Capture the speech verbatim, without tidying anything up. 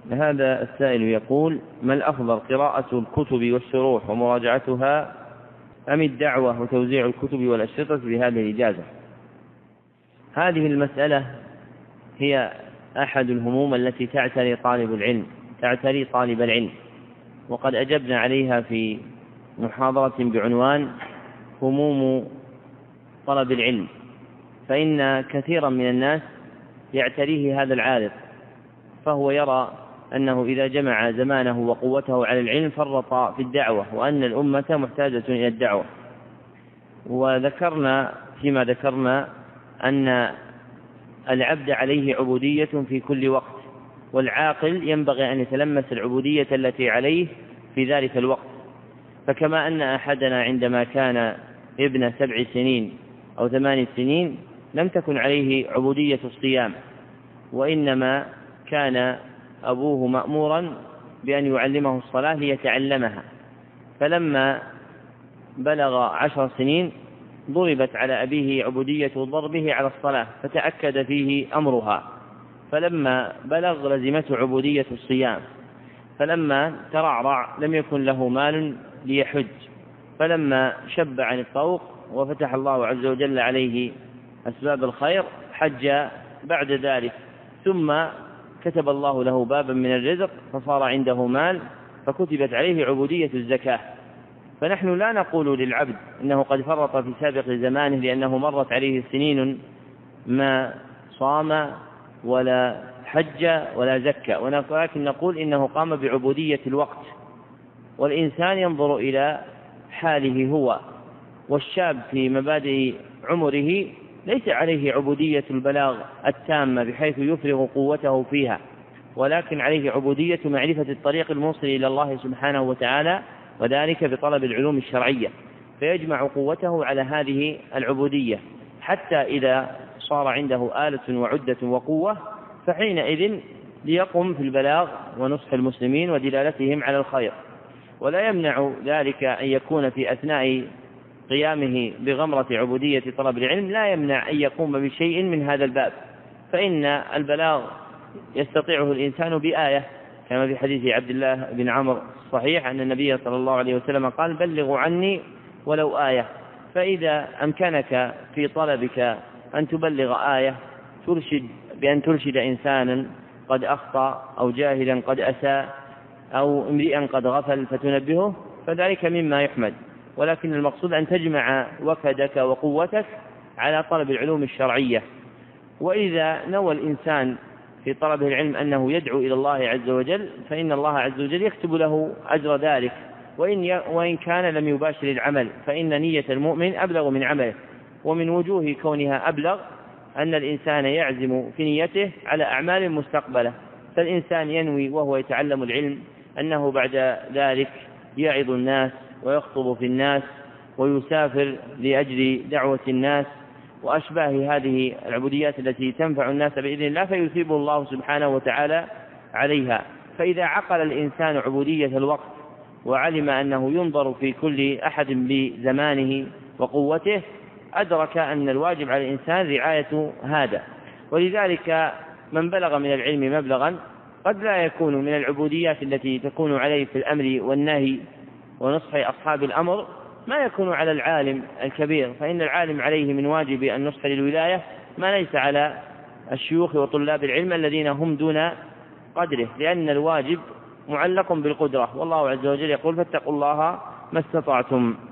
هذا السائل يقول: ما الأفضل، قراءة الكتب والشروح ومراجعتها أم الدعوة وتوزيع الكتب والأشرطة بهذه الإجازة؟ هذه المسألة هي أحد الهموم التي تعتري طالب العلم تعتري طالب العلم، وقد أجبنا عليها في محاضرة بعنوان هموم طلب العلم. فإن كثيرا من الناس يعتريه هذا العارض، فهو يرى أنه إذا جمع زمانه وقوته على العلم فرط في الدعوة، وأن الأمة محتاجة إلى الدعوة. وذكرنا فيما ذكرنا أن العبد عليه عبودية في كل وقت، والعاقل ينبغي أن يتلمس العبودية التي عليه في ذلك الوقت. فكما أن أحدنا عندما كان ابن سبع سنين أو ثمان سنين لم تكن عليه عبودية الصيام، وإنما كان أبوه مأمورا بأن يعلمه الصلاة ليتعلمها، فلما بلغ عشر سنين ضربت على أبيه عبودية ضربه على الصلاة فتأكد فيه أمرها، فلما بلغ لزمته عبودية الصيام، فلما ترعرع لم يكن له مال ليحج، فلما شب عن الطوق وفتح الله عز وجل عليه أسباب الخير حج بعد ذلك، ثم كتب الله له بابا من الرزق فصار عنده مال فكتبت عليه عبودية الزكاة. فنحن لا نقول للعبد إنه قد فرط في سابق زمانه لأنه مرت عليه سنين ما صام ولا حج ولا زكى، ولكن نقول إنه قام بعبودية الوقت. والإنسان ينظر إلى حاله هو، والشاب في مبادئ عمره ليس عليه عبودية البلاغ التامة بحيث يفرغ قوته فيها، ولكن عليه عبودية معرفة الطريق الموصل إلى الله سبحانه وتعالى، وذلك بطلب العلوم الشرعية، فيجمع قوته على هذه العبودية حتى إذا صار عنده آلة وعدة وقوة فحينئذ ليقم في البلاغ ونصح المسلمين ودلالتهم على الخير. ولا يمنع ذلك أن يكون في أثناء قيامه بغمرة عبودية طلب العلم لا يمنع أن يقوم بشيء من هذا الباب، فإن البلاغ يستطيعه الإنسان بآية، كما في حديث عبد الله بن عمرو الصحيح أن النبي صلى الله عليه وسلم قال: بلغوا عني ولو آية. فإذا أمكنك في طلبك أن تبلغ آية ترشد بأن ترشد إنسانا قد أخطأ أو جاهلا قد أساء أو امرئا قد غفل فتنبهه، فذلك مما يحمد، ولكن المقصود أن تجمع وكدك وقوتك على طلب العلوم الشرعية. وإذا نوى الإنسان في طلب العلم أنه يدعو إلى الله عز وجل فإن الله عز وجل يكتب له أجر ذلك، وإن, وإن كان لم يباشر العمل فإن نية المؤمن أبلغ من عمله. ومن وجوه كونها أبلغ أن الإنسان يعزم في نيته على أعمال مستقبلة، فالإنسان ينوي وهو يتعلم العلم أنه بعد ذلك يعظ الناس ويخطب في الناس ويسافر لأجل دعوة الناس وأشباه هذه العبوديات التي تنفع الناس بإذن الله، فيثيبه الله سبحانه وتعالى عليها. فإذا عقل الإنسان عبودية الوقت وعلم أنه ينظر في كل أحد بزمانه وقوته أدرك أن الواجب على الإنسان رعاية هذا. ولذلك من بلغ من العلم مبلغا قد لا يكون من العبوديات التي تكون عليه في الأمر والنهي ونصح أصحاب الأمر ما يكون على العالم الكبير، فإن العالم عليه من واجب النصح للولاية ما ليس على الشيوخ وطلاب العلم الذين هم دون قدره، لأن الواجب معلق بالقدرة، والله عز وجل يقول: فاتقوا الله ما استطعتم.